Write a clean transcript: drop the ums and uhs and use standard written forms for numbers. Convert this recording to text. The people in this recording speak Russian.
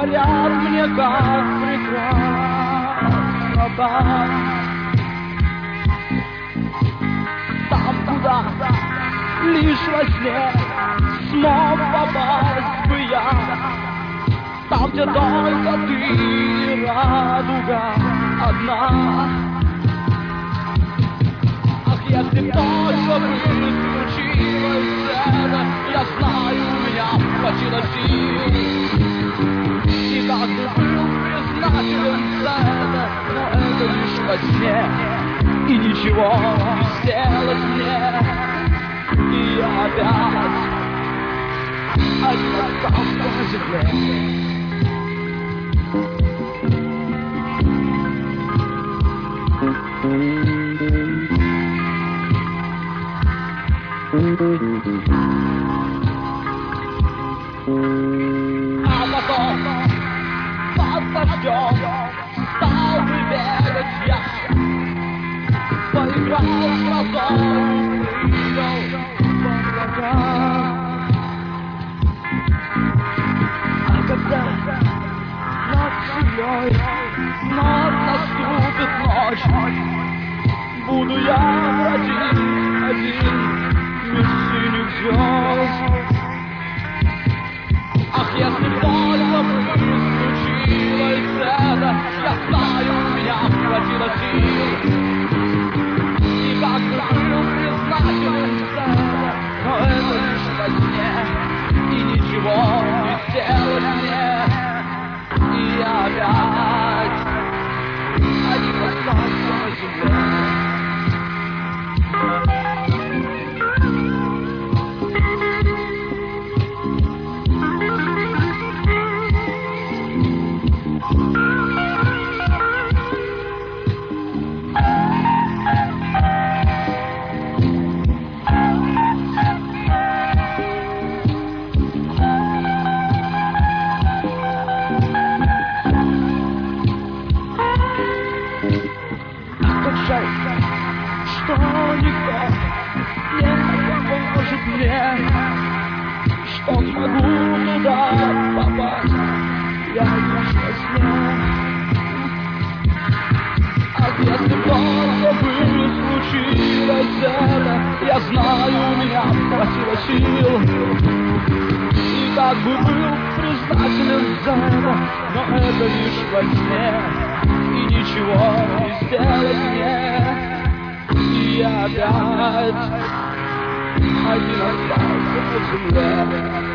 говорят мне, как прекрасно там, куда лишь во сне смог попасть бы я, там, где только ты и радуга одна. Ах, если б только бы случилось это, я знаю, у меня хватило сил, и как бы был признателен за это, но это лишь во сне, и ничего не сделать мне, и я опять один остался на земле. А потом под дождем стал бы бегать я, поиграл с грозой, прыгал в облаках. А когда над землей вновь наступит ночь, буду я бродить один меж синих звезд. Ах, если б только бы случилось это, я знаю, у меня хватило сил, и как бы был признателен за это, но это лишь во сне, и ничего не сделать мне, и я опять один остался на земле. Что никто не поможет мне, что смогу туда попасть я лишь во сне. А если только бы случилось это, я знаю, у меня хватило сил, и как бы был признателен за это, но это лишь во сне, и ничего не сделать мне. И я опять один остался на земле.